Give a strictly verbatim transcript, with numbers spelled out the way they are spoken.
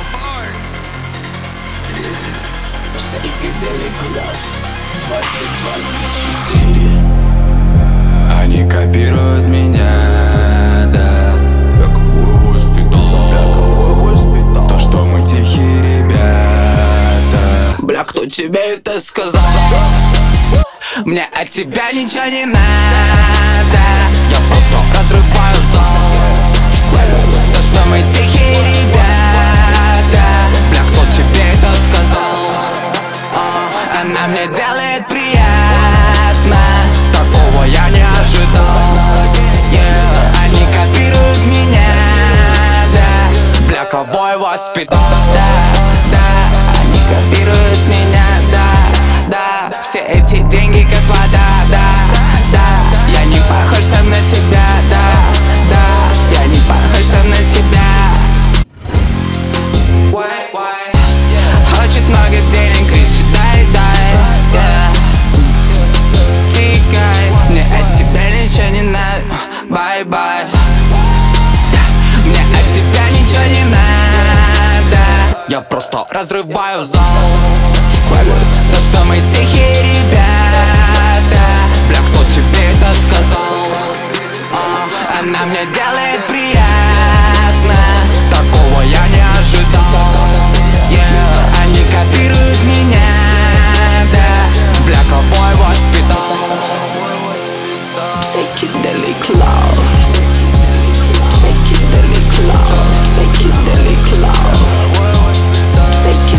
Psychedelic Love двадцать двадцать четыре. Они копируют меня, да, как в госпиталь. То, что мы тихие ребята. Бля, кто тебе это сказал? Мне от тебя ничего не надо. Я просто разрываю зал. То, что мы тихие ребята. Бля, кто тебе это сказал? Она мне делает приятно. Такого я не ожидал. yeah. Они копируют меня, да. Бля, кого я воспитал? Да, да. Они копируют меня, да, да. Все эти деньги как вода, да, да. Я не похож сам на себя, да, да. Я не похож сам на себя. Хочет много денег, кричит дай, дай, yeah. Тикай, мне от тебя ничего не надо, бай-бай. Мне от тебя ничего не надо. Я просто разрываю зал. То, что мы тихие ребята. Бля, кто тебе это сказал? а, Она мне делает приятно. Такого я не ожидал. yeah. Они копируют меня, да. Бля, кого я воспитал? Psychedelic Love. Psychedelic Love. Psychedelic Love. Psychedelic